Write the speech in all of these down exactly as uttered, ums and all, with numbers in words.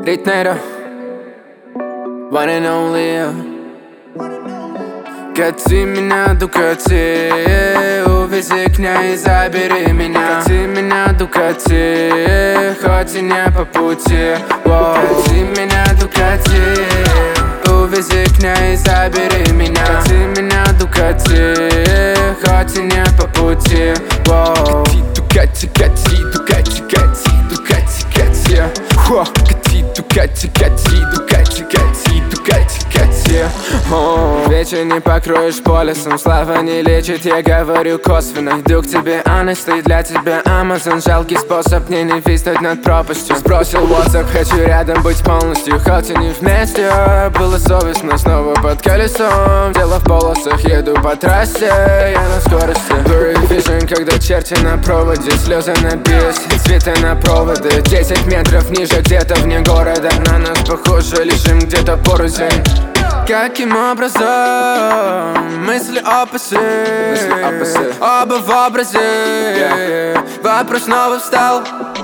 Ритнейро, one and only. Кати меня, Дукати, увези к ней и забери меня. Кати меня, Дукати, хоть и не по пути. Кати меня, Дукати, увези к ней и забери меня. Кати меня, Дукати, хоть и не по пути. Кати, Дукати, Кати, Дукати, Кати, Дукати, Кати. Кати, Дукати, Кати, Дукати, Кати, Дукати, Кати. Вечер не покроешь полисом, слава не лечит, я говорю косвенно. Иду к тебе, Анесты, для тебя Амазон. Жалкий способ не нависнуть над пропастью. Сбросил WhatsApp, хочу рядом быть полностью. Хоть и не вместе, было совестно снова под колесом. Дело в полосах, еду по трассе, я на скорости. Blurry vision, когда черти на проводе, слезы на бис, цветы на проводы. Десять метров ниже, где-то вне города. На нас похоже, лежим где-то порознь. Каким образом мысли опусы, оба в образе, yeah. Вопрос снова встал.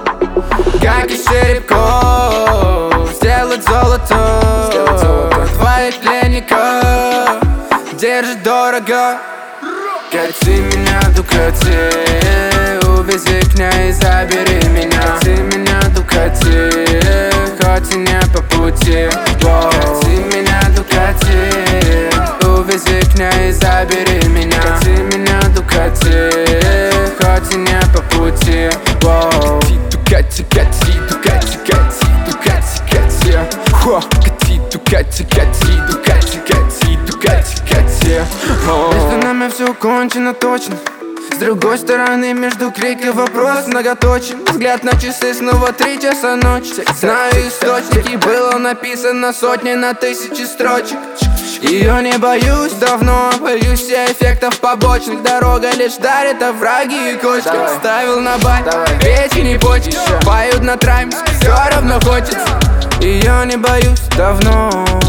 Как из черепков сделать золото, сделать золото. Твоих пленников держит дорого. Кати меня, Дукати, увези к ней и забери меня. Кати меня, Дукати, хоть и не по пути. Кати меня, Дукати, увези к ней и забери меня. Кати меня, Дукати, хоть и не по пути. Кати, Дукати, Кати, Дукати, Кати, Дукати, Кати. Кати, Дукати, Кати, Дукати, Кати, Дукати, Кати. Между нами все кончено точно. С другой стороны, между крик и вопрос многоточен. Взгляд на часы, снова три часа ночи. Знаю источники, было написано сотни на тысячи строчек. Ее не боюсь давно, боюсь все эффектов побочных. Дорога лишь дарит овраги и кочки. Ставил на бай, печень и почки. Поют на трайме, все равно хочется. Ее не боюсь давно,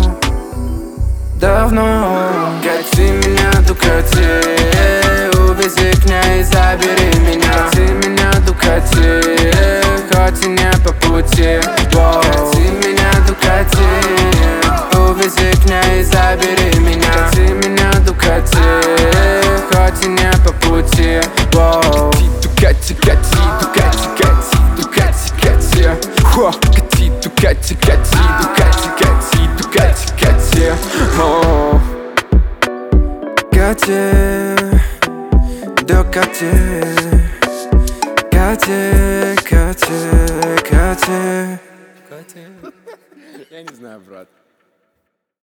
давно. Кати меня, Дукати, увези к ней и забери меня. Кати меня, Дукати, хоть и не по пути. Кати меня, Дукати, увези к ней и забери меня. Кати меня, Дукати, хоть и не по пути. Кати, Дукати, Кати, Дукати, Кати, Дукати, Кати. Кати, Дукати, Кати, Дукати, Кати, Дукати, Кати. Кати, Дукати, Кати, Кати, Кати. Я не знаю, брат.